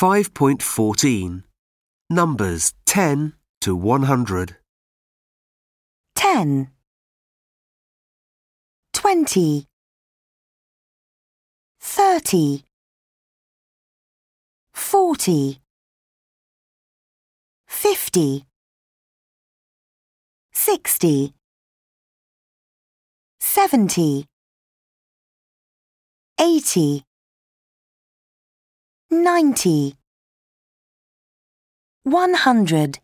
5.14. Numbers 10 to 100. 10 20 30 40 50 60 70 80 90 100